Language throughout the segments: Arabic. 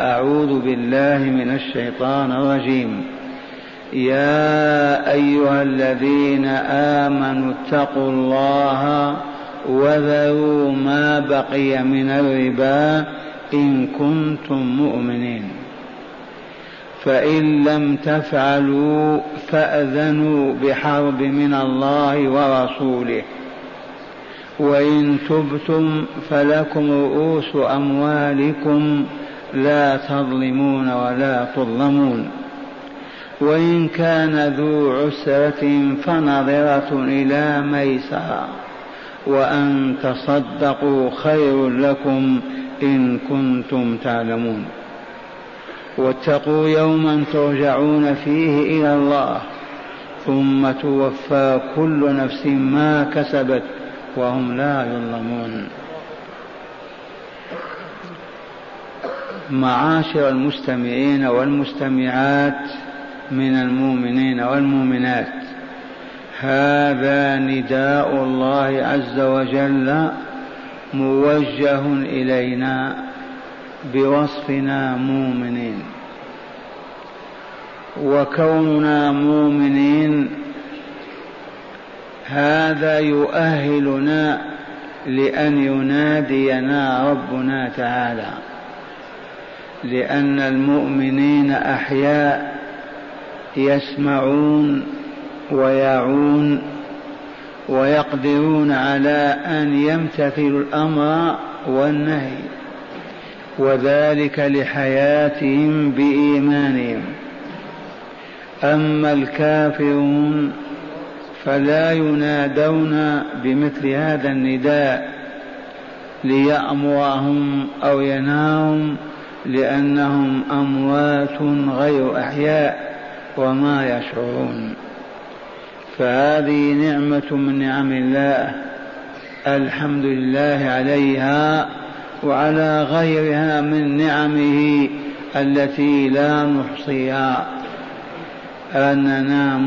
أعوذ بالله من الشيطان الرجيم. يا أيها الذين آمنوا اتقوا الله وذروا ما بقي من الربا إن كنتم مؤمنين، فإن لم تفعلوا فأذنوا بحرب من الله ورسوله، وإن تبتم فلكم رؤوس أموالكم لا تظلمون ولا تظلمون، وإن كان ذو عسرة فنظرة إلى ميسرة، وأن تصدقوا خير لكم إن كنتم تعلمون. واتقوا يوما ترجعون فيه إلى الله ثم توفى كل نفس ما كسبت وهم لا يظلمون. معاشر المستمعين والمستمعات من المؤمنين والمؤمنات، هذا نداء الله عز وجل موجه إلينا بوصفنا مؤمنين، وكوننا مؤمنين هذا يؤهلنا لأن ينادينا ربنا تعالى، لأن المؤمنين أحياء يسمعون ويعون ويقدرون على أن يمتثلوا الأمر والنهي، وذلك لحياتهم بإيمانهم. أما الكافرون فلا ينادون بمثل هذا النداء ليأمرهم أو ينهاهم، لأنهم أموات غير أحياء وما يشعرون. فهذه نعمة من نعم الله، الحمد لله عليها وعلى غيرها من نعمه التي لا نحصيها، أننا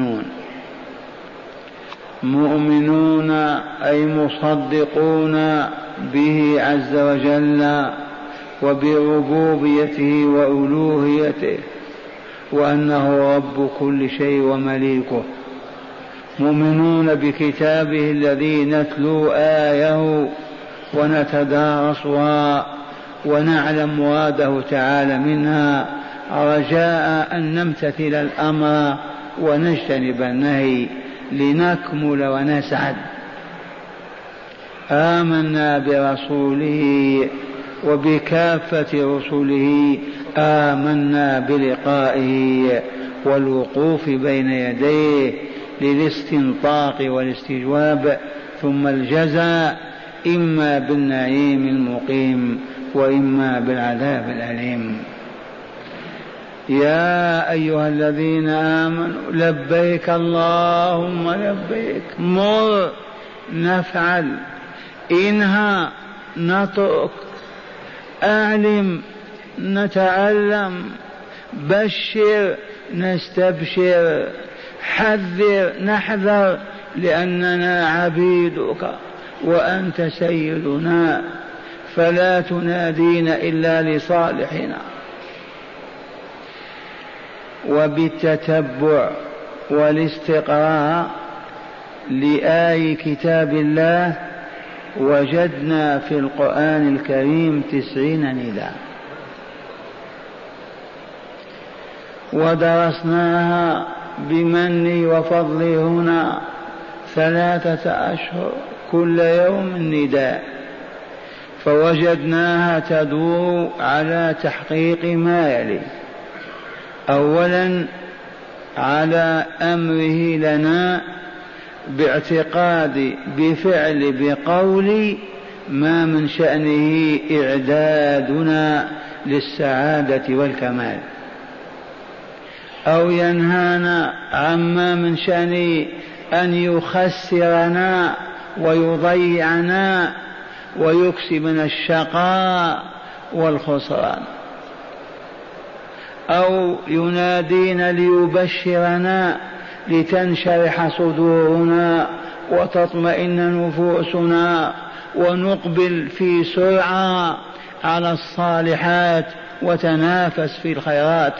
مؤمنون أي مصدقون به عز وجل وبربوبيته وألوهيته، وأنه رب كل شيء ومليكه. مؤمنون بكتابه الذي نتلو آيه ونتدارسها ونعلم مراده تعالى منها، رجاء أن نمتثل الأمر ونجتنب النهي لنكمل ونسعد. آمنا برسوله وبكافة رسله، آمنا بلقائه والوقوف بين يديه للاستنطاق والاستجواب، ثم الجزاء إما بالنعيم المقيم وإما بالعذاب الأليم. يا أيها الذين آمنوا لبيك اللهم لبيك، مر نفعل، انهى نترك، أعلم نتعلم، بشر نستبشر، حذر نحذر، لأننا عبيدك وأنت سيدنا، فلا تنادينا إلا لصالحنا. وبالتتبع والاستقراء لآي كتاب الله وجدنا في القرآن الكريم 90 نداء، ودرسناها بمني وفضلي هنا 3 أشهر، كل يوم نداء، فوجدناها تدور على تحقيق ما يلي: أولا على أمره لنا باعتقاد بفعل بقول ما من شأنه إعدادنا للسعادة والكمال، أو ينهانا عما من شأنه أن يخسرنا ويضيعنا ويكسبنا الشقاء والخسران، أو ينادينا ليبشرنا لتنشرح صدورنا وتطمئن نفوسنا ونقبل في سرعة على الصالحات وتنافس في الخيرات،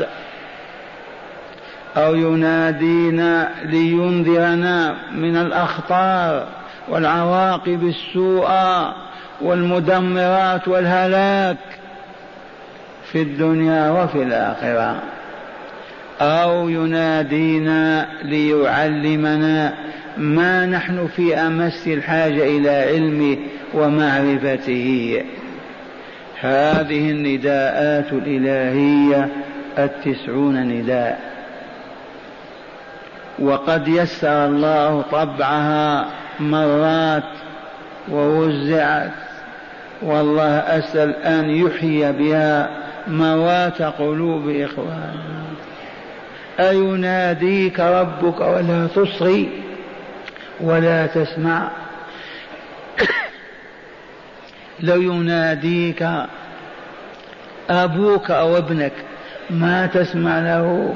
أو ينادينا لينذرنا من الأخطار والعواقب السوء والمدمرات والهلاك في الدنيا وفي الآخرة، أو ينادينا ليعلمنا ما نحن في أمس الحاجة إلى علمه ومعرفته. هذه النداءات الإلهية 90 نداء، وقد يسر الله طبعها مرات ووزعت، والله أسأل أن يحيي بها موات قلوب إخواننا. أيناديك ربك ولا تصغي ولا تسمع؟ لو يناديك أبوك أو ابنك ما تسمع له،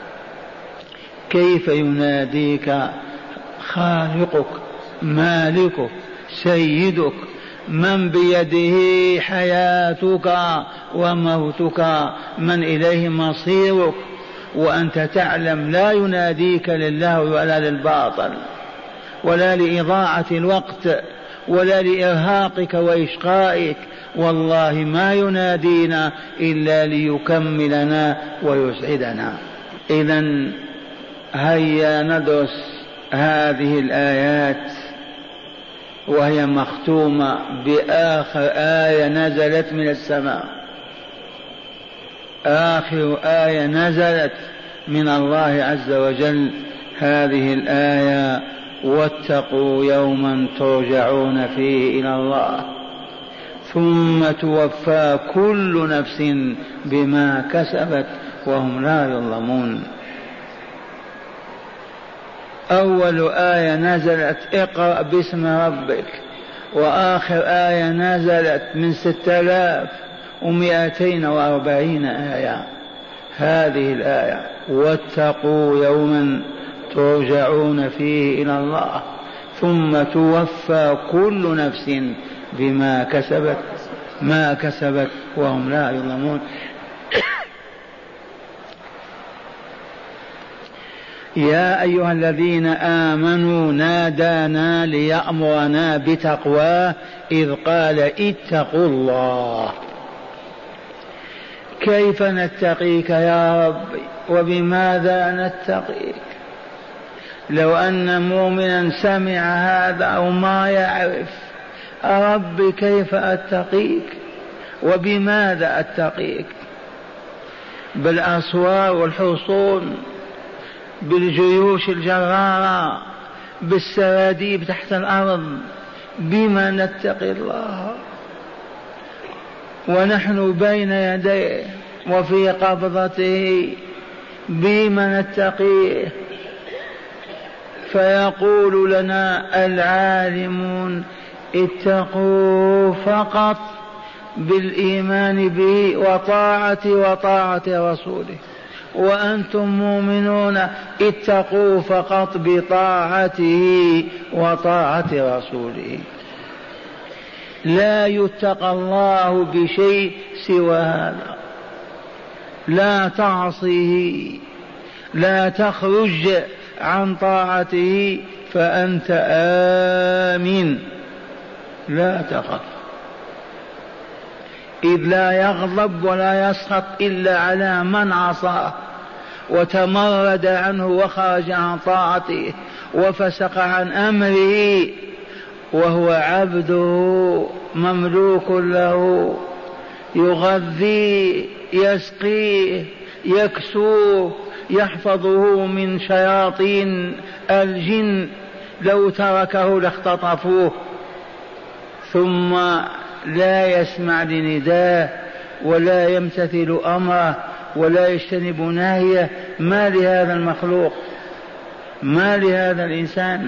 كيف يناديك خالقك مالكك سيدك من بيده حياتك وموتك، من إليه مصيرك، وأنت تعلم لا يناديك لله ولا للباطل ولا لإضاعة الوقت ولا لإرهاقك وإشقائك، والله ما ينادينا إلا ليكملنا ويسعدنا. إذن هيا ندرس هذه الآيات، وهي مختومة بآخر آية نزلت من السماء، آخر آية نزلت من الله عز وجل، هذه الآية: واتقوا يوما ترجعون فيه إلى الله ثم توفى كل نفس بما كسبت وهم لا يظلمون. أول آية نزلت اقرأ باسم ربك، وآخر آية نزلت من 6240 آية هذه الآية: واتقوا يوما ترجعون فيه إلى الله ثم توفى كل نفس بما كسبت وهم لا يظلمون. يا أيها الذين آمنوا نادانا ليأمرنا بتقواه إذ قال اتقوا الله. كيف نتقيك يا رب وبماذا نتقيك؟ لو أن مؤمنا سمع هذا أو ما يعرف: رب كيف أتقيك وبماذا أتقيك؟ بالأسوار والحصون، بالجيوش الجرارة، بالسراديب تحت الأرض، بما نتقي الله ونحن بين يديه وفي قبضته؟ بما نتقيه؟ فيقول لنا العالمون: اتقوا فقط بالإيمان به وطاعة رسوله، وأنتم مؤمنون اتقوا فقط بطاعته وطاعة رسوله. لا يتقى الله بشيء سوى هذا، لا تعصيه، لا تخرج عن طاعته فأنت آمن، لا تخف، إذ لا يغضب ولا يسخط إلا على من عصاه وتمرد عنه وخرج عن طاعته وفسق عن أمره، وهو عبده مملوك له، يغذيه يسقيه يكسوه يحفظه من شياطين الجن، لو تركه لاختطفوه، ثم لا يسمع لنداه ولا يمتثل أمره ولا يجتنب نهيه. ما لهذا المخلوق، ما لهذا الإنسان.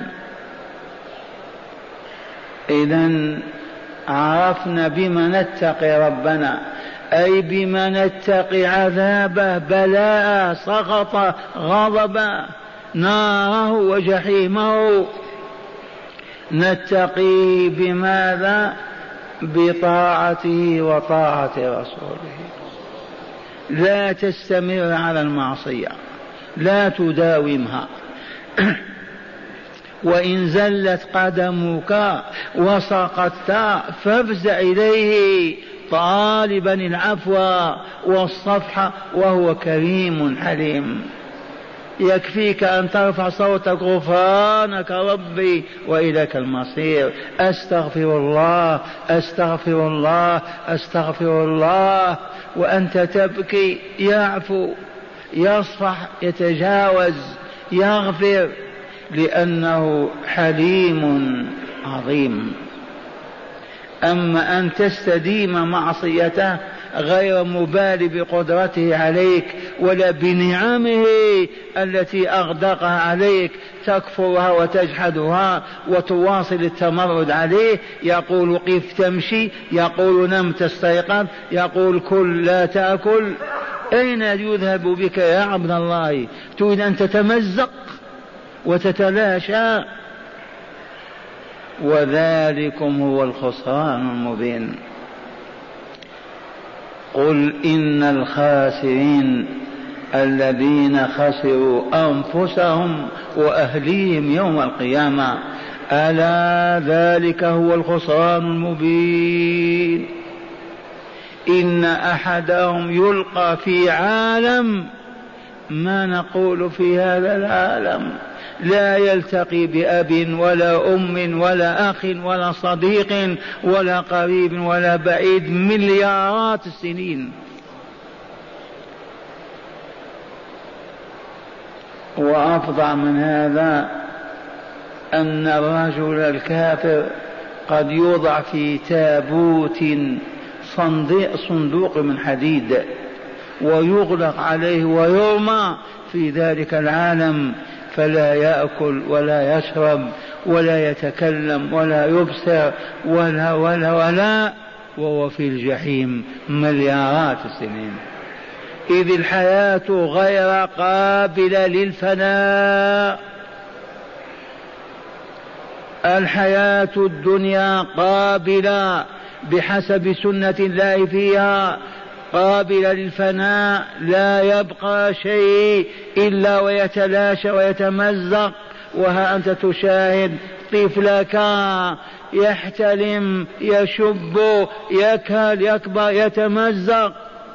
إذن عرفنا بما نتقي ربنا، أي بما نتقي عذابه، بلاء، سخط، غضب، ناره وجحيمه. نتقي بماذا؟ بطاعته وطاعة رسوله. لا تستمر على المعصية، لا تداومها. وإن زلت قدمك وسقطت فافزع إليه طالبا العفو والصفح، وهو كريم حليم. يكفيك أن ترفع صوتك غفرانك ربي وإليك المصير، أستغفر الله أستغفر الله أستغفر الله، وأنت تبكي يعفو يصفح يتجاوز يغفر، لأنه حليم عظيم. أما أن تستديم معصيته غير مبال بقدرته عليك ولا بنعمه التي أغدقها عليك، تكفرها وتجحدها وتواصل التمرد عليه. يقول قف تمشي، يقول نم تستيقظ، يقول كل لا تأكل. أين يذهب بك يا عبد الله؟ تريد أن تتمزق وتتلاشى، وذلكم هو الخسران المبين. قل إن الخاسرين الذين خسروا أنفسهم وأهليهم يوم القيامة، ألا ذلك هو الخسران المبين. إن أحدهم يلقى في عالم ما نقول في هذا العالم، لا يلتقي بأب ولا أم ولا أخ ولا صديق ولا قريب ولا بعيد مليارات السنين. وأفظع من هذا أن الرجل الكافر قد يوضع في تابوت صندوق من حديد ويغلق عليه ويرمى في ذلك العالم، فلا يأكل ولا يشرب ولا يتكلم ولا يبصر ولا ولا ولا، وهو في الجحيم مليارات السنين. إذ الحياة غير قابلة للفناء. الحياة الدنيا قابلة بحسب سنة الله فيها، قابلة للفناء، لا يبقى شيء إلا ويتلاشى ويتمزق. وها أنت تشاهد طفلك يحتلم يشب يكهل يكبر يتمزق.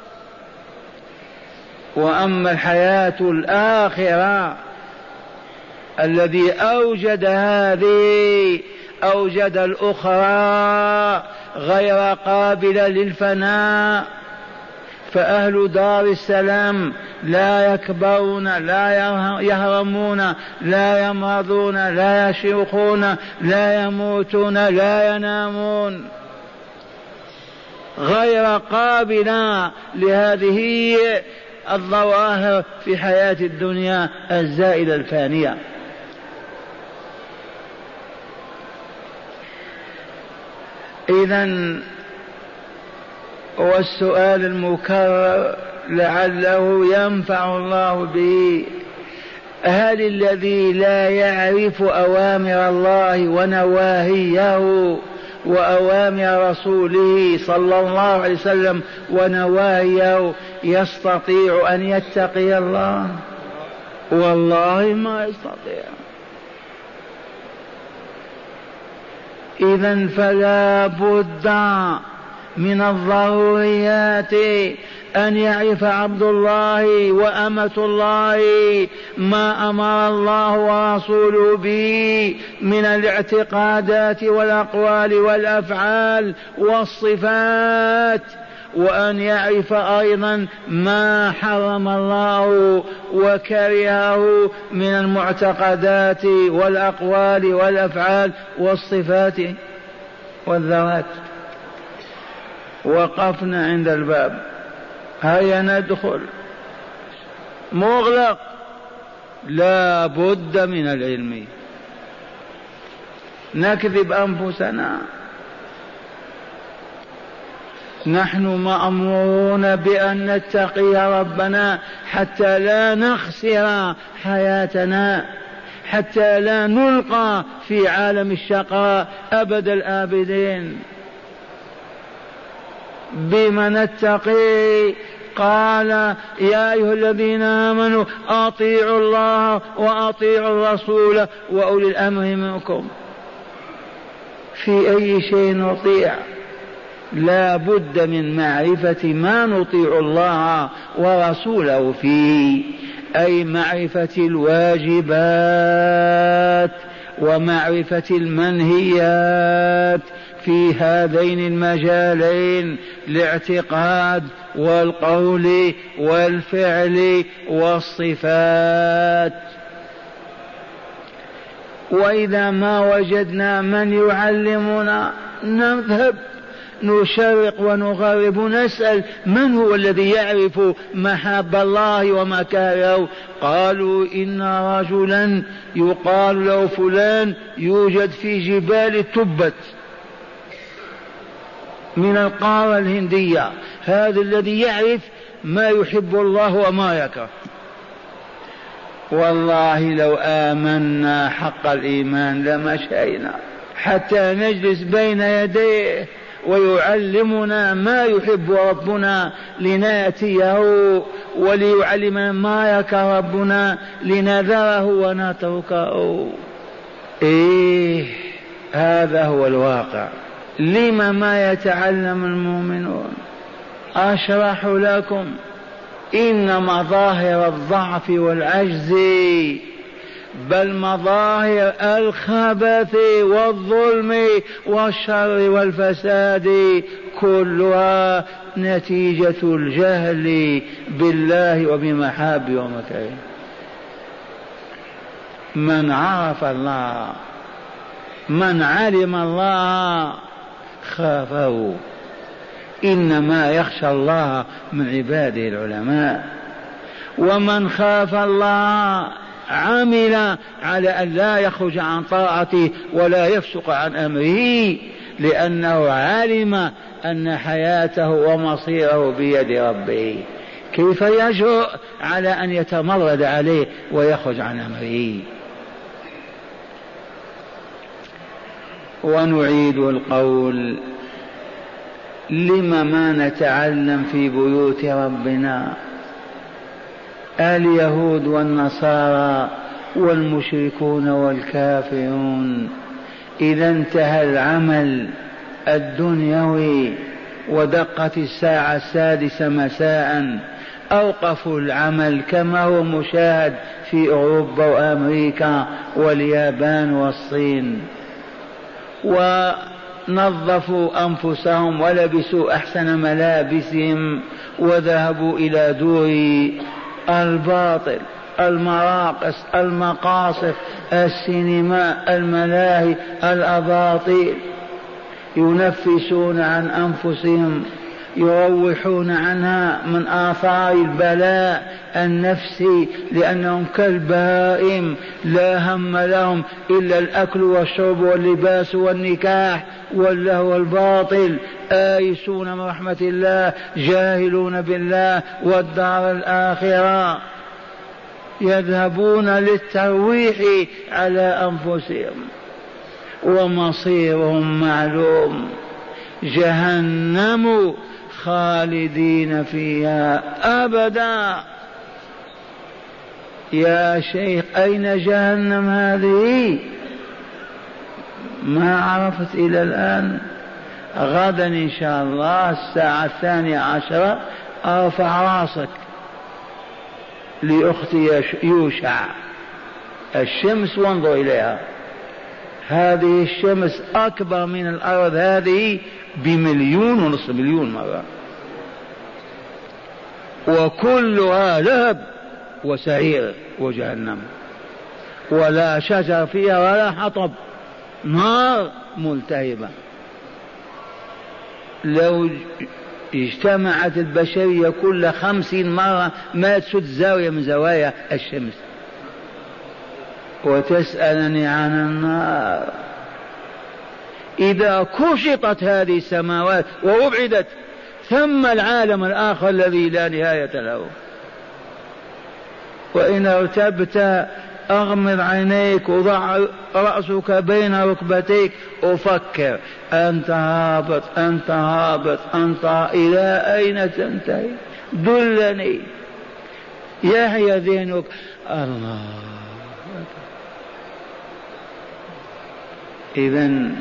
وأما الحياة الآخرة الذي أوجد هذه أوجد الأخرى غير قابلة للفناء. فأهل دار السلام لا يكبرون لا يهرمون لا يمرضون لا يشيخون لا يموتون لا ينامون، غير قابلة لهذه الظواهر في حياة الدنيا الزائلة الفانية. إذن والسؤال المكرر لعله ينفع الله به: هل الذي لا يعرف أوامر الله ونواهيه وأوامر رسوله صلى الله عليه وسلم ونواهيه يستطيع أن يتقي الله؟ والله ما يستطيع. إذن فلا بد من الضروريات أن يعرف عبد الله وأمة الله ما أمر الله ورسوله به من الاعتقادات والأقوال والأفعال والصفات، وأن يعرف أيضا ما حرم الله وكرهه من المعتقدات والأقوال والأفعال والصفات والذوات. وقفنا عند الباب، هيا ندخل، مغلق، لا بد من العلم. نكذب أنفسنا، نحن مأمورون بأن نتقي ربنا حتى لا نخسر حياتنا، حتى لا نلقى في عالم الشقاء أبد الآبدين. بما نتقي؟ قال يا أيها الذين آمنوا أطيعوا الله وأطيعوا الرسول وأولي الأمر منكم. في أي شيء نطيع؟ لا بد من معرفة ما نطيع الله ورسوله فيه، أي معرفة الواجبات ومعرفة المنهيات في هذين المجالين، الاعتقاد والقول والفعل والصفات. وإذا ما وجدنا من يعلمنا نذهب نشرق ونغرب، نسأل من هو الذي يعرف محاب الله ومكاره. قالوا إن رجلا يقال له فلان يوجد في جبال تبت من القارة الهندية، هذا الذي يعرف ما يحب الله وما يكره. والله لو آمنا حق الإيمان لمشينا حتى نجلس بين يديه ويعلمنا ما يحب ربنا لنأتيه، وليعلمنا ما يكره ربنا لنذره ونتركه. هذا هو الواقع. لما ما يتعلم المؤمنون؟ أشرح لكم. إن مظاهر الضعف والعجز، بل مظاهر الخبث والظلم والشر والفساد كلها نتيجة الجهل بالله وبمحابه ومكاره. من عرف الله، من علم الله خافه. إنما يخشى الله من عباده العلماء. ومن خاف الله عمل على أن لا يخرج عن طاعته ولا يفسق عن أمره، لأنه علم أن حياته ومصيره بيد ربه. كيف يجرؤ على أن يتمرد عليه ويخرج عن أمره؟ ونعيد القول: لم ما نتعلم في بيوت ربنا؟ اليهود والنصارى والمشركون والكافرون إذا انتهى العمل الدنيوي ودقت الساعة 6 مساء أوقفوا العمل، كما هو مشاهد في أوروبا وأمريكا واليابان والصين، ونظفوا أنفسهم ولبسوا أحسن ملابسهم وذهبوا إلى دور الباطل، المراقص، المقاصف، السينما، الملاهي، الأباطيل، ينفسون عن أنفسهم، يروحون عنها من آثار البلاء النفسي، لأنهم كالبهائم لا هم لهم إلا الأكل والشرب واللباس والنكاح واللهو الباطل، آيسون من رحمة الله، جاهلون بالله والدار الآخرة، يذهبون للترويح على أنفسهم ومصيرهم معلوم، جهنم خالدين فيها أبدا. يا شيخ أين جهنم هذه؟ ما عرفت إلى الآن. غدا إن شاء الله الساعة 12 أرفع راسك لأختي يوشع الشمس وانظر إليها. هذه الشمس أكبر من الأرض هذه ب1.5 مليون مرة، وكلها لهب وسعير وجهنم، ولا شجر فيها ولا حطب، نار ملتهبة. لو اجتمعت البشرية كل 50 مرة ما تسد زاوية من زوايا الشمس. وتسألني عن النار. إذا كشطت هذه السماوات وأبعدت، ثم العالم الآخر الذي لا نهاية له. وإن ارتبت أغمض عينيك وضع رأسك بين ركبتيك وفكر، أنت هابط، أنت هابط، أنت إلى أين تنتهي؟ دلني يحيى ذهنك. الله. إذن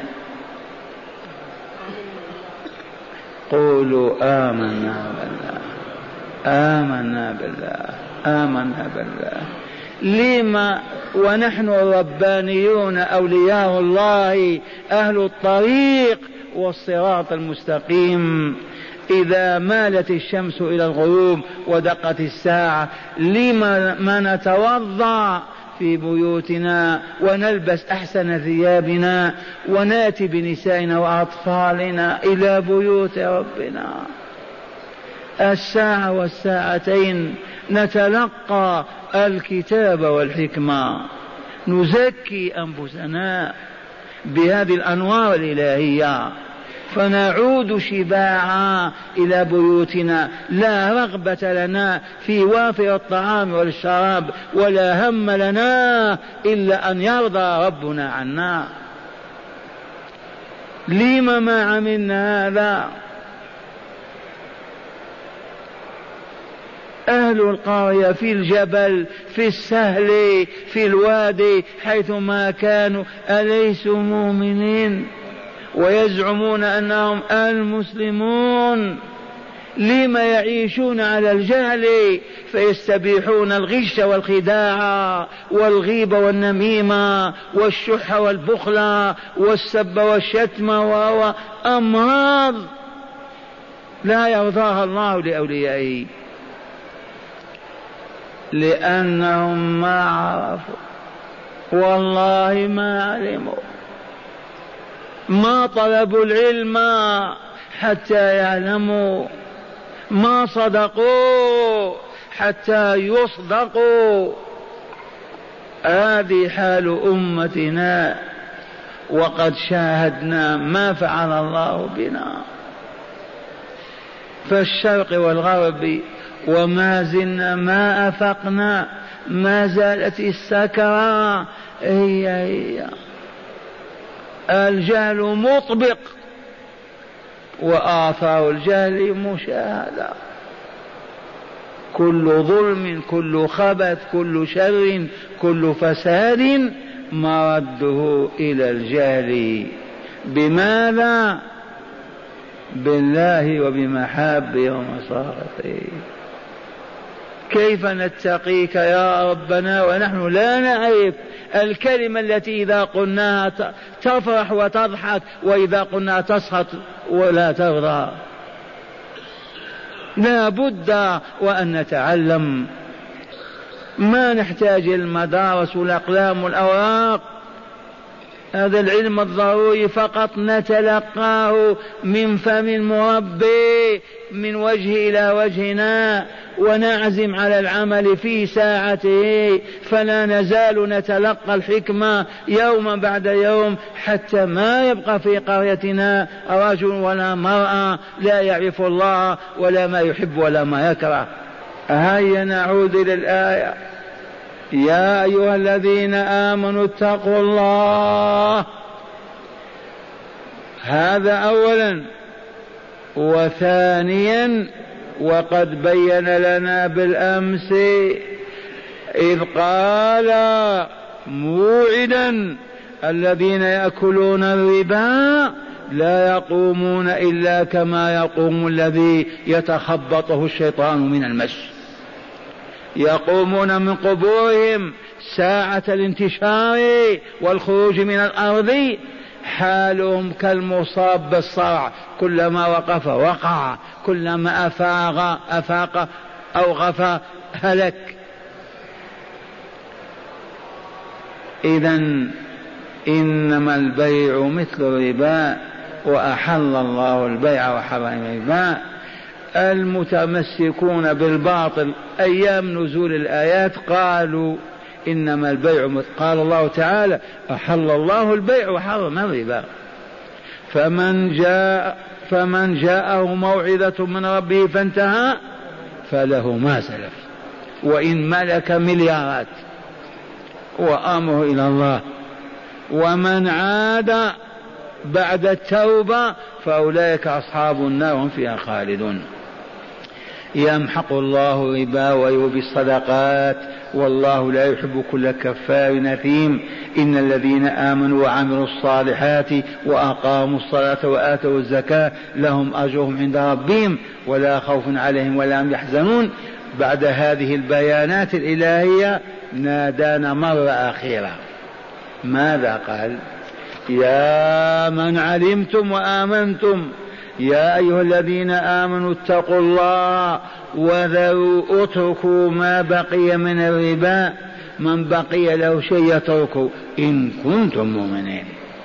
قولوا آمنا بالله آمنا بالله آمنا بالله. لما ونحن الربانيون أولياء الله أهل الطريق والصراط المستقيم إذا مالت الشمس إلى الغروب ودقت الساعة لما ما نتوضأ في بيوتنا ونلبس أحسن ثيابنا وناتي بنسائنا وأطفالنا إلى بيوت ربنا؟ الساعة والساعتين نتلقى الكتاب والحكمة، نزكي أنفسنا بهذه الأنوار الإلهية، فنعود شباعا إلى بيوتنا، لا رغبة لنا في وافر الطعام والشراب، ولا هم لنا إلا أن يرضى ربنا عنا. لما ما عملنا هذا؟ أهل القرية في الجبل في السهل في الوادي حيثما كانوا أليسوا مؤمنين ويزعمون أنهم المسلمون؟ لما يعيشون على الجهل فيستبيحون الغش والخداع والغيبة والنميمة والشح والبخل والسب والشتم وهو أمراض لا يرضاها الله لأوليائه، لأنهم ما عرفوا والله ما علموا، ما طلبوا العلم حتى يعلموا، ما صدقوا حتى يصدقوا. هذه حال أمتنا، وقد شاهدنا ما فعل الله بنا فالشرق والغرب، وما زلنا ما أفقنا، ما زالت السكرة هي الجهل مطبق، وآثار الجهل مشاهدة. كل ظلم كل خبث كل شر كل فساد مرده إلى الجهل. بماذا؟ بالله وبمحابه ومصارته. كيف نتقيك يا ربنا ونحن لا نعرف الكلمة التي إذا قلناها تفرح وتضحك، وإذا قلناها تسخط ولا ترضى؟ لا بد وأن نتعلم. ما نحتاج المدارس والأقلام والأوراق، هذا العلم الضروري فقط نتلقاه من فم المربي من وجه إلى وجهنا، ونعزم على العمل في ساعته، فلا نزال نتلقى الحكمة يوما بعد يوم حتى ما يبقى في قريتنا رجل ولا مرأة لا يعرف الله ولا ما يحب ولا ما يكره. هيا نعود إلى الآية: يا أيها الذين آمنوا اتقوا الله. هذا أولا. وثانيا وقد بين لنا بالأمس إذ قال موعدا الذين يأكلون الربا لا يقومون إلا كما يقوم الذي يتخبطه الشيطان من المس، يقومون من قبورهم ساعة الانتشار والخروج من الأرض حالهم كالمصاب بالصرع، كلما وقف وقع، كلما أفاق أو غفى هلك. إذن إنما البيع مثل الربا وأحل الله البيع وحرم الربا. المتمسكون بالباطل أيام نزول الآيات قالوا إنما البيع قال الله تعالى أحل الله البيع وحرم الربا. فمن جاءه موعظة من ربه فانتهى فله ما سلف وإن ملك مليارات وأمره إلى الله، ومن عاد بعد التوبة فأولئك أصحاب النار هم فيها خالدون. يمحق الله الربا ويربي الصدقات والله لا يحب كل كفار أثيم. إن الذين آمنوا وعملوا الصالحات وأقاموا الصلاة وآتوا الزكاة لهم أجرهم عند ربهم ولا خوف عليهم ولا هم يحزنون. بعد هذه البيانات الإلهية نادانا مرة أخيرة، ماذا قال؟ يا من علمتم وآمنتم يا أيها الذين آمنوا اتقوا الله وذروا اتركوا ما بقي من الربا، من بقي له شيء يتركه إن كنتم مؤمنين.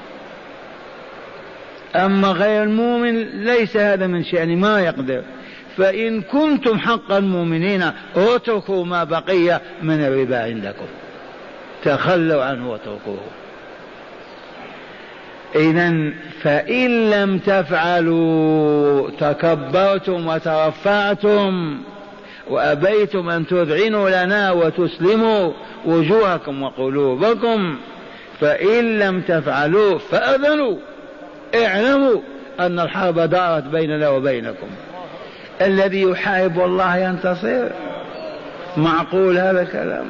أما غير المؤمن ليس هذا من شأنه، ما يقدر. فإن كنتم حقا مؤمنين اتركوا ما بقي من الربا عندكم، تخلوا عنه واتركوه. إذن فإن لم تفعلوا تكبرتم وترفعتم وأبيتم أن تذعنوا لنا وتسلموا وجوهكم وقلوبكم، فإن لم تفعلوا فأذنوا، اعلموا أن الحرب دارت بيننا وبينكم. الذي يحارب الله ينتصر؟ معقول هذا الكلام؟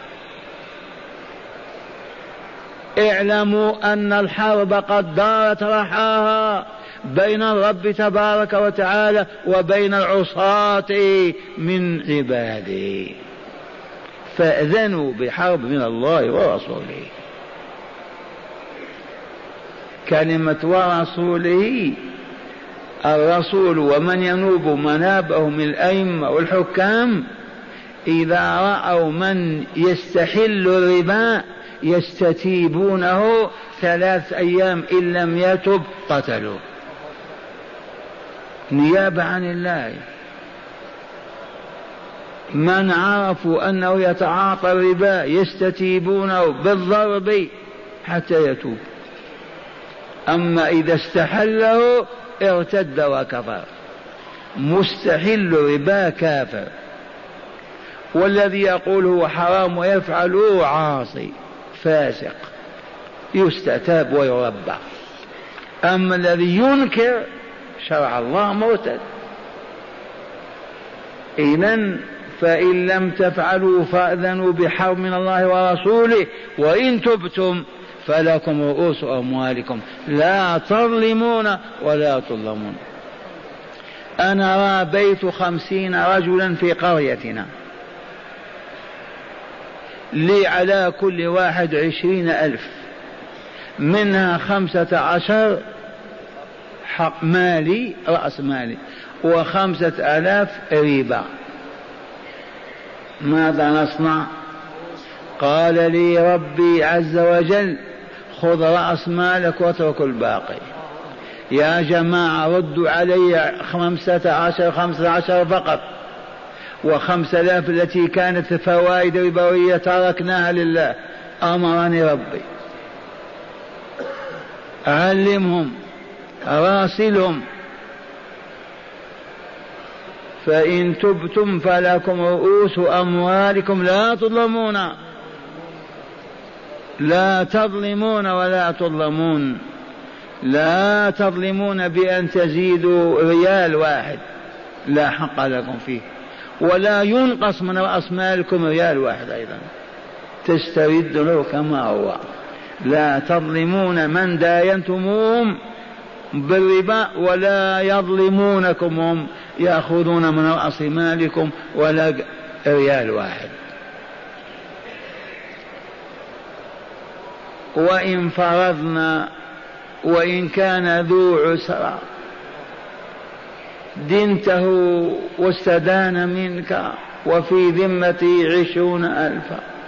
اعلموا أن الحرب قد دارت رحاها بين الرب تبارك وتعالى وبين العصاة من عباده، فأذنوا بحرب من الله ورسوله. كلمة ورسوله، الرسول ومن ينوب منابه من الأئمة والحكام إذا رأوا من يستحل الربا يستتيبونه 3 أيام، إن لم يتب قتلوا نيابة عن الله. من عرفوا أنه يتعاطى الربا يستتيبونه بالضرب حتى يتوب. أما إذا استحله ارتد وكفر. مستحل الربا كافر، والذي يقول هو حرام ويفعله عاصي فاسق يستتاب ويربى. أما الذي ينكر شرع الله مرتد. إذن فإن لم تفعلوا فأذنوا بحرب من الله ورسوله وإن تبتم فلكم رؤوس أموالكم لا تظلمون ولا تظلمون. أنا رابيت 50 رجلا في قريتنا، لي على كل واحد 20,000، منها 15 حق مالي رأس مالي و5,000 ربا. ماذا نصنع؟ قال لي ربي عز وجل خذ رأس مالك واترك الباقي. يا جماعة ردوا علي 15 فقط، و5,000 التي كانت فوائد ربوية تركناها لله. أمرني ربي علمهم راسلهم فإن تبتم فلكم رؤوس أموالكم لا تظلمون، لا تظلمون ولا تظلمون. لا تظلمون بأن تزيدوا ريال واحد، لا حق لكم فيه، ولا ينقص من رأس مالكم ريال واحد أيضا، تسترد له كما هو. لا تظلمون من داينتموهم بالربا ولا يظلمونكم هم يأخذون من رأس مالكم ولا ريال واحد. وإن فرضنا وإن كان ذو عسرة دنته واستدان منك وفي ذمته 20,000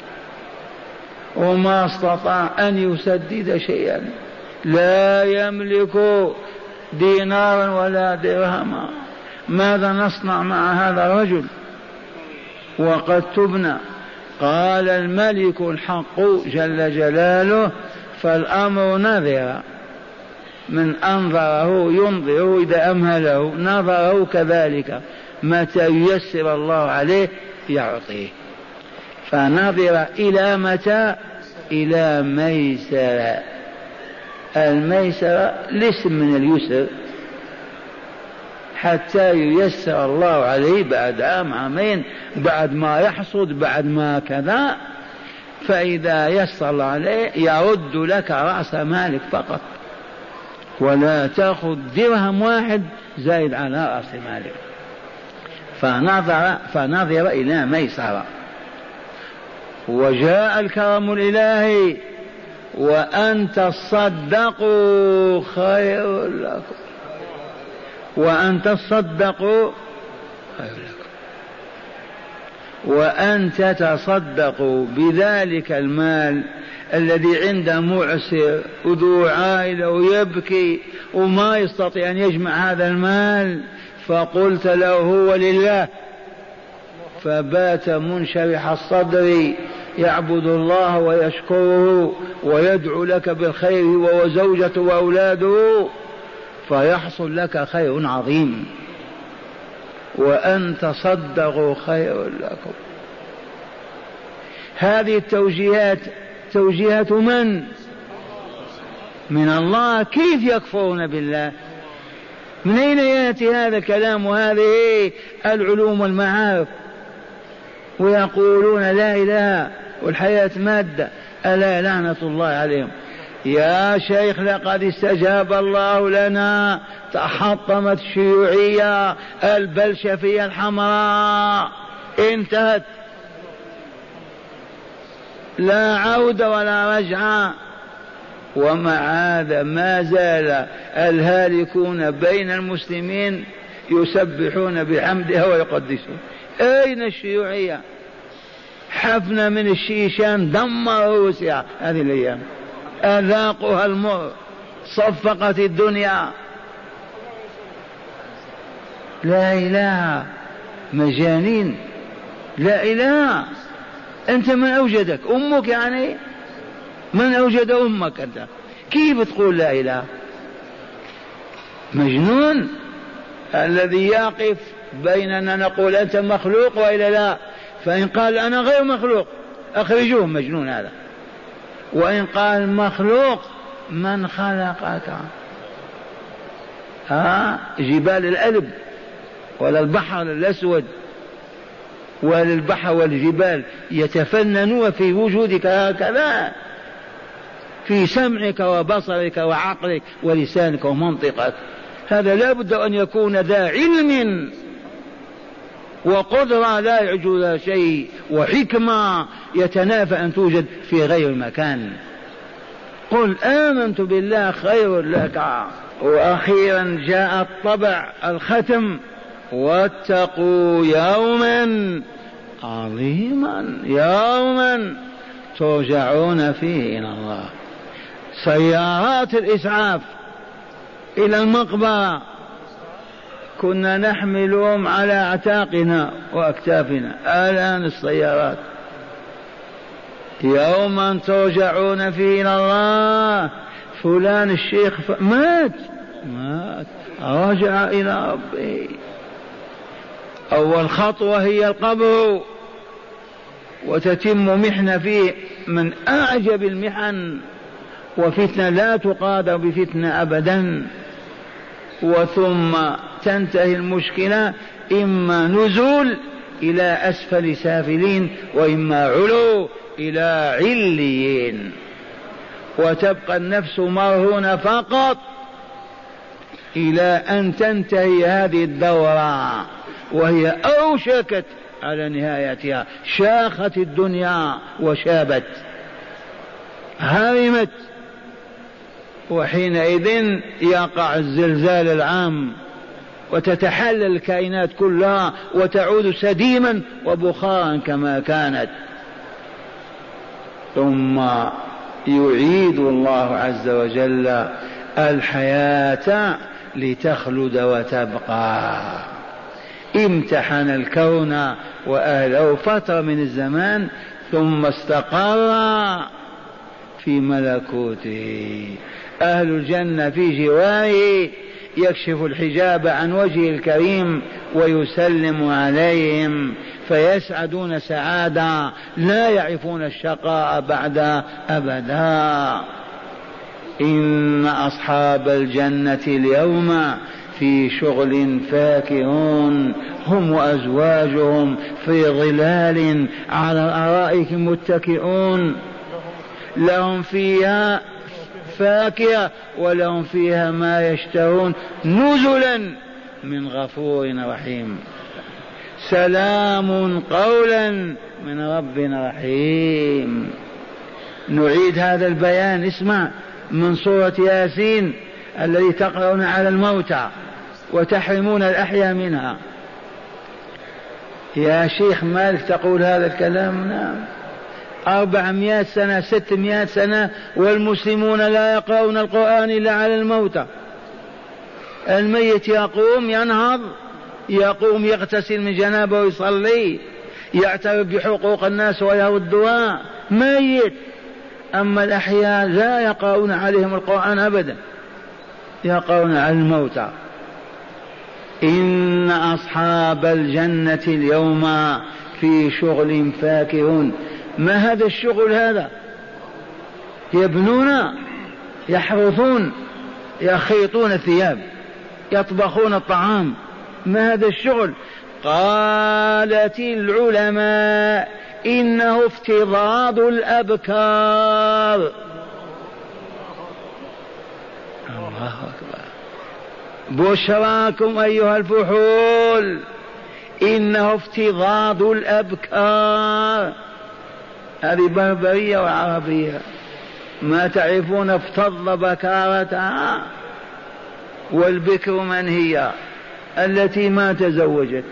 وما استطاع أن يسدد شيئا، لا يملك دينارا ولا درهما، ماذا نصنع مع هذا الرجل؟ وقد تبنى. قال الملك الحق جل جلاله فالأمر نذر، من أنظره ينظره، إذا أمهله نظره كذلك، متى ييسر الله عليه يعطيه. فنظر إلى متى؟ إلى ميسر. الميسر الاسم من اليسر، حتى ييسر الله عليه بعد عام عامين، بعد ما يحصد، بعد ما كذا. فإذا يسر الله عليه يرد لك رأس مالك فقط، ولا تأخذ درهم واحد زائد على رأس مالك. فنظر إلى ميسرة، وجاء الكرم الإلهي: وأن تصدقوا خير لكم، وأن تصدقوا خير لكم، وأن تتصدقوا بذلك المال الذي عنده معسر وذو عائلة ويبكي وما يستطيع أن يجمع هذا المال، فقلت له هو لله، فبات منشرح الصدر يعبد الله ويشكره ويدعو لك بالخير وزوجته وأولاده، فيحصل لك خير عظيم. وأن تصدقوا خير لكم. هذه التوجيهات توجيهات من الله. كيف يكفرون بالله؟ من أين يأتي هذا الكلام وهذه العلوم والمعارف؟ ويقولون لا إله والحياة مادة. ألا لعنة الله عليهم. يا شيخ لقد استجاب الله لنا، تحطمت الشيوعية البلشفية الحمراء، انتهت، لا عودة ولا رجعة. ومع هذا ما زال الهالكون بين المسلمين يسبحون بحمدها ويقدسون. أين الشيوعية؟ حفنة من الشيشان دمر روسيا هذه الأيام، أذاقها المر، صفقت الدنيا. لا إله، مجانين. لا إله. أنت من أوجدك؟ أمك يعني؟ من أوجد أمك أنت؟ كيف تقول لا إله؟ مجنون الذي يقف بيننا نقول أنت مخلوق وإلا لا. فإن قال أنا غير مخلوق أخرجوه، مجنون هذا. وإن قال مخلوق، من خلقك؟ جبال الألب ولا البحر الأسود ولا البحر والجبال يتفننون في وجودك هكذا، في سمعك وبصرك وعقلك ولسانك ومنطقك. هذا لا بد أن يكون ذا علم وقدرة لا يعجزها شيء، وحكمة يتنافى أن توجد في غير مكان. قل آمنت بالله خير لك. وأخيرا جاء الطبع الختم: واتقوا يوما عظيما، يوما ترجعون فيه إلى الله. سيارات الإسعاف إلى المقبرة كنا نحملهم على أعتاقنا وأكتافنا، الآن السيارات. يوما ترجعون فيه إلى الله. فلان الشيخ مات، رجع إلى ربه. أول خطوة هي القبر، وتتم محنة فيه من أعجب المحن، وفتنة لا تقادر بفتنة أبدا. وثم تنتهي المشكلة إما نزول إلى أسفل سافلين، وإما علو إلى عليين، وتبقى النفس مرهونة فقط إلى أن تنتهي هذه الدورة، وهي أوشكت على نهايتها. شاخت الدنيا وشابت، هرمت، وحينئذ يقع الزلزال العام وتتحلل الكائنات كلها وتعود سديما وبخارا كما كانت. ثم يعيد الله عز وجل الحياة لتخلد وتبقى. امتحن الكون وأهله فترة من الزمان ثم استقر في ملكوته. أهل الجنة في جواره، يكشف الحجاب عن وجهه الكريم ويسلم عليهم، فيسعدون سعادة لا يعرفون الشقاء بعد أبدا. إن أصحاب الجنة اليوم في شغل فاكهون هم وأزواجهم في ظلال على الأرائك متكئون لهم فيها فاكهة ولهم فيها ما يشتهون نزلا من غفور رحيم. سلام قولا من رب رحيم. نعيد هذا البيان. اسمع من سورة ياسين الذي تقرؤون على الموتى وتحرمون الأحياء منها. يا شيخ مالك تقول هذا الكلام؟ نعم. 400 سنة 600 سنة والمسلمون لا يقرؤون القرآن إلا على الموتى. الميت يقوم ينهض، يقوم يغتسل من جنابه ويصلي، يعترف بحقوق الناس ويردها، ميت. أما الأحياء لا يقرؤون عليهم القرآن أبدا، يقرؤون على الموتى. إن أصحاب الجنة اليوم في شغل فاكهون. ما هذا الشغل؟ هذا يبنون، يحرثون، يخيطون الثياب، يطبخون الطعام. ما هذا الشغل؟ قالت العلماء إنه افتضاض الأبكار. الله أكبر. بشراكم أيها الفحول، إنه افتضاض الأبكار. هذه بربرية وعربية. ما تعرفون افتض بكارتها؟ والبكر من هي؟ التي ما تزوجت.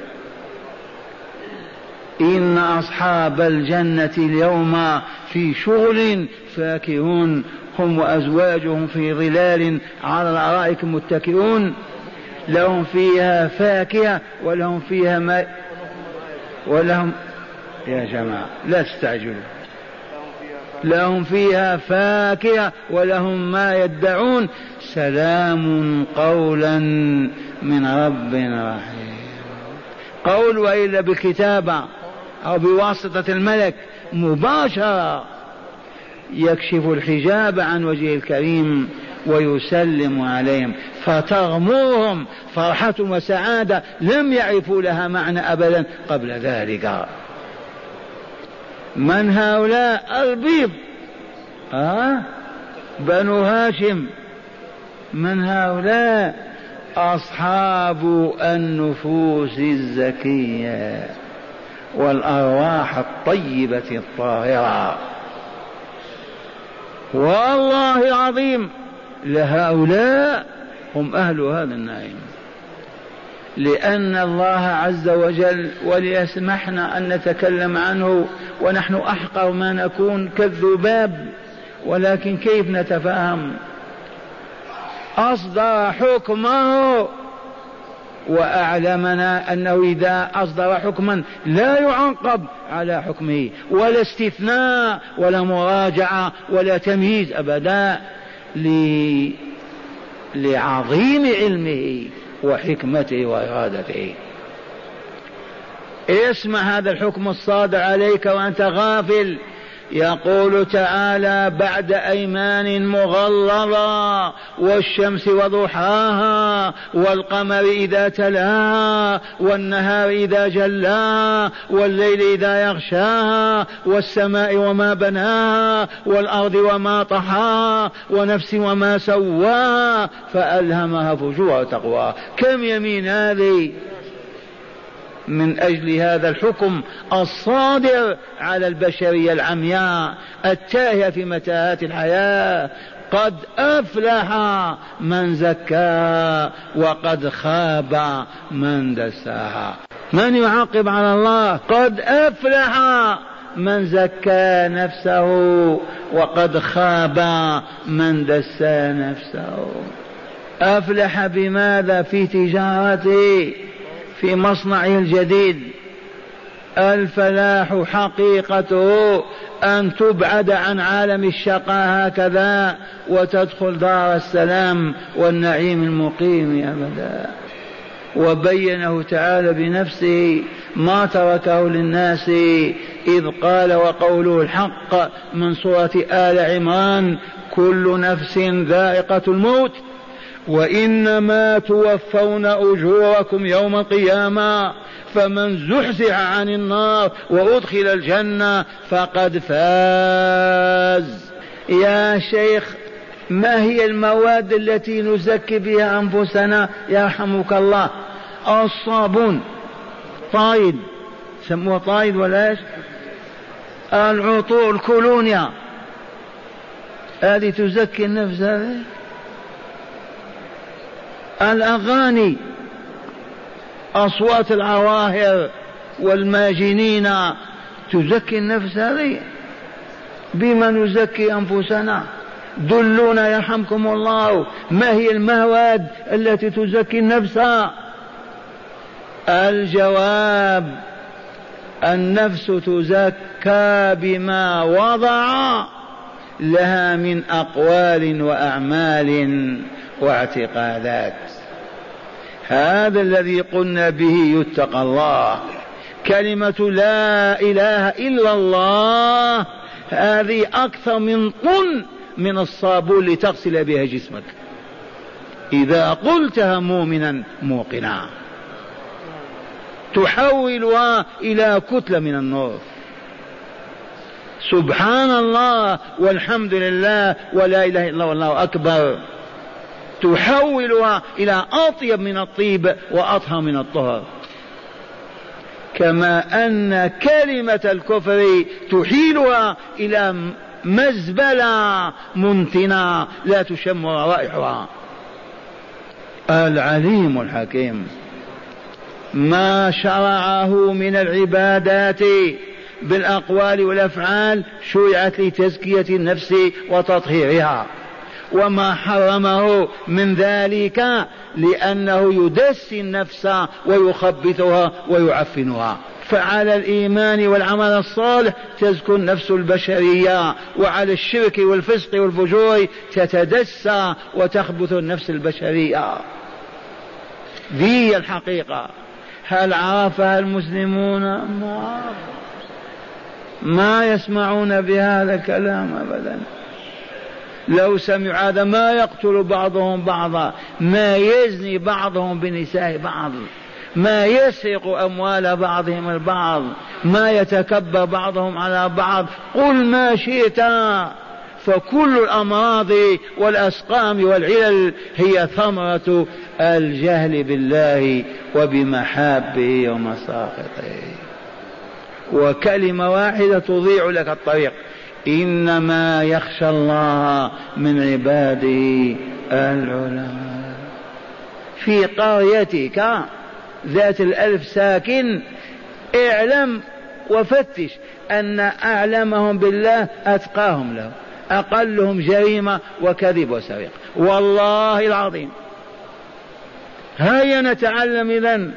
إن أصحاب الجنة اليوم في شغل فاكهون هم وأزواجهم في ظلال على الأرائك متكئون لهم فيها فاكهة ولهم فيها ما ولهم يا جماعة لا تستعجلوا. لهم فيها فاكهة ولهم ما يدعون. سلام قولا من رب رحيم. قول وإلا بالكتابة أو بواسطة الملك مباشرة يكشف الحجاب عن وجه الكريم ويسلم عليهم فتغمرهم فرحة وسعادة لم يعرفوا لها معنى أبدا قبل ذلك. من هؤلاء؟ البيض، بنو هاشم. من هؤلاء؟ أصحاب النفوس الزكية والأرواح الطيبة الطاهرة. والله العظيم لهؤلاء هم أهل هذا النعيم، لأن الله عز وجل وليسمحنا أن نتكلم عنه ونحن أحقر ما نكون كالذباب، ولكن كيف نتفاهم؟ أصدر حكمه وأعلمنا أنه إذا أصدر حكما لا يعقب على حكمه ولا استثناء ولا مراجعة ولا تمييز أبدا، لعظيم علمه وحكمته وإرادته. اسمع هذا الحكم الصادر عليك وأنت غافل. يقول تعالى بعد أيمان مغلظة والشمس وضحاها والقمر إذا تلاها والنهار إذا جلاها والليل إذا يغشاها والسماء وما بناها والأرض وما طحاها ونفس وما سواها فألهمها فجورها وتقواها. كم يمين هذه؟ من أجل هذا الحكم الصادر على البشرية العمياء التاهية في متاهات الحياة. قد أفلح من زكاها وقد خاب من دساها. من يعاقب على الله؟ قد أفلح من زكى نفسه وقد خاب من دسى نفسه. أفلح بماذا؟ في تجارته، في مصنعه الجديد. الفلاح حقيقته أن تبعد عن عالم الشقاء هكذا وتدخل دار السلام والنعيم المقيم أبدا. وبينه تعالى بنفسه ما تركه للناس إذ قال وقوله الحق من سورة آل عمران كل نفس ذائقة الموت وإنما توفون أجوركم يوم القيامة، فمن زحزح عن النار وأدخل الجنة فقد فاز. يا شيخ، ما هي المواد التي نزكي بها أنفسنا يرحمك الله؟ الصابون طايد، سموه طايد ولا ايش؟ العطور الكولونيا، هذه تزكي النفس. هذه الأغاني، أصوات العواهر والماجنين تزكي النفس. هذه بما نزكي أنفسنا؟ دلونا يرحمكم الله، ما هي المواد التي تزكي النفس؟ الجواب: النفس تزكى بما وضع لها من أقوال وأعمال واعتقادات. هذا الذي قلنا به يتقى الله. كلمة لا إله إلا الله هذه أكثر من طن من الصابون لتغسل بها جسمك إذا قلتها مؤمنا موقنا، تحولها إلى كتلة من النور. سبحان الله والحمد لله ولا إله إلا الله والله أكبر، تحولها إلى أطيب من الطيب وأطهر من الطهر. كما أن كلمة الكفر تحيلها إلى مزبلة منتنة لا تشم روائحها. العليم الحكيم ما شرعه من العبادات بالأقوال والأفعال شرعت لتزكية النفس وتطهيرها، وما حرمه من ذلك لأنه يدسي النفس ويخبثها ويعفنها. فعلى الإيمان والعمل الصالح تزكو النفس البشرية، وعلى الشرك والفسق والفجور تتدسى وتخبث النفس البشرية. ذي الحقيقة. هل عرفها المسلمون؟ ما يسمعون بهذا الكلام أبدا. لو سمعوا هذا ما يقتل بعضهم بعضا، ما يزني بعضهم بنساء بعض، ما يسرق أموال بعضهم البعض، ما يتكبر بعضهم على بعض. قل ما شئت، فكل الأمراض والأسقام والعلل هي ثمرة الجهل بالله وبمحابه ومساخطه. وكلمة واحدة تضيع لك الطريق: إنما يخشى الله من عباده العلماء. في قريتك ذات 1000 ساكن اعلم وفتش أن أعلمهم بالله أتقاهم له، أقلهم جريمة وكذب وسرقة، والله العظيم. هيا نتعلم إذن.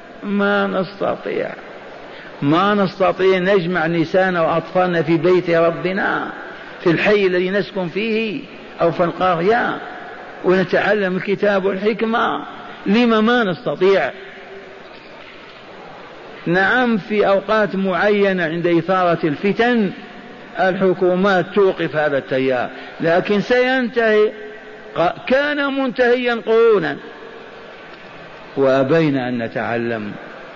ما نستطيع نجمع نساءنا وأطفالنا في بيت ربنا في الحي الذي نسكن فيه أو في القرية ونتعلم الكتاب والحكمة. لما ما نستطيع؟ نعم، في أوقات معينة عند إثارة الفتن الحكومات توقف هذا التيار، لكن سينتهي. كان منتهيا قرونا وأبينا أن نتعلم.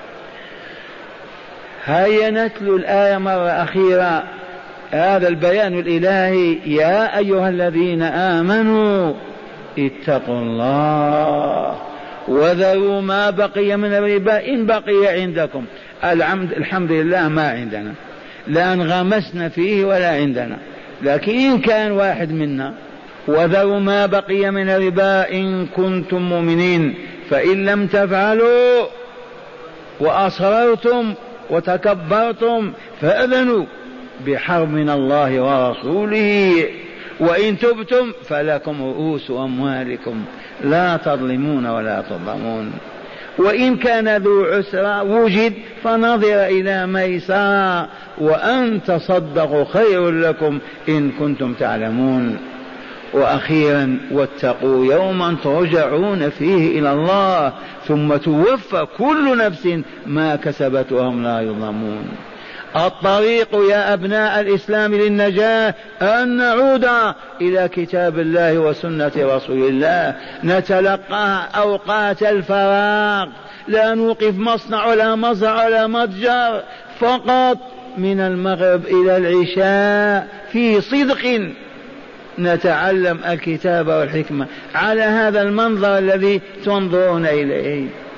هيا نتلو الآية مرة أخيرة، هذا البيان الإلهي: يا أيها الذين آمنوا اتقوا الله وذروا ما بقي من الربا إن بقي عندكم. الحمد لله ما عندنا، لا انغمسنا فيه ولا عندنا، لكن إن كان واحد منا: وذروا ما بقي من الربا إن كنتم مؤمنين، فإن لم تفعلوا وأصررتم وتكبرتم فأذنوا بحرب من الله ورسوله، وإن تبتم فلكم رؤوس أموالكم لا تظلمون ولا تظلمون. وإن كان ذو عسرى وجد فنظر إلى ميسر، وأن تصدقوا خير لكم إن كنتم تعلمون. وأخيرا: واتقوا يوما ترجعون فيه إلى الله ثم توفى كل نفس ما كسبت وهم لا يظلمون. الطريق يا أبناء الإسلام للنجاة أن نعود إلى كتاب الله وسنة رسول الله، نتلقاها أوقات الفراغ، لا نوقف مصنع ولا مزرعة ولا متجر، فقط من المغرب إلى العشاء في صدق نتعلم الكتاب والحكمة على هذا المنظر الذي تنظرون إليه.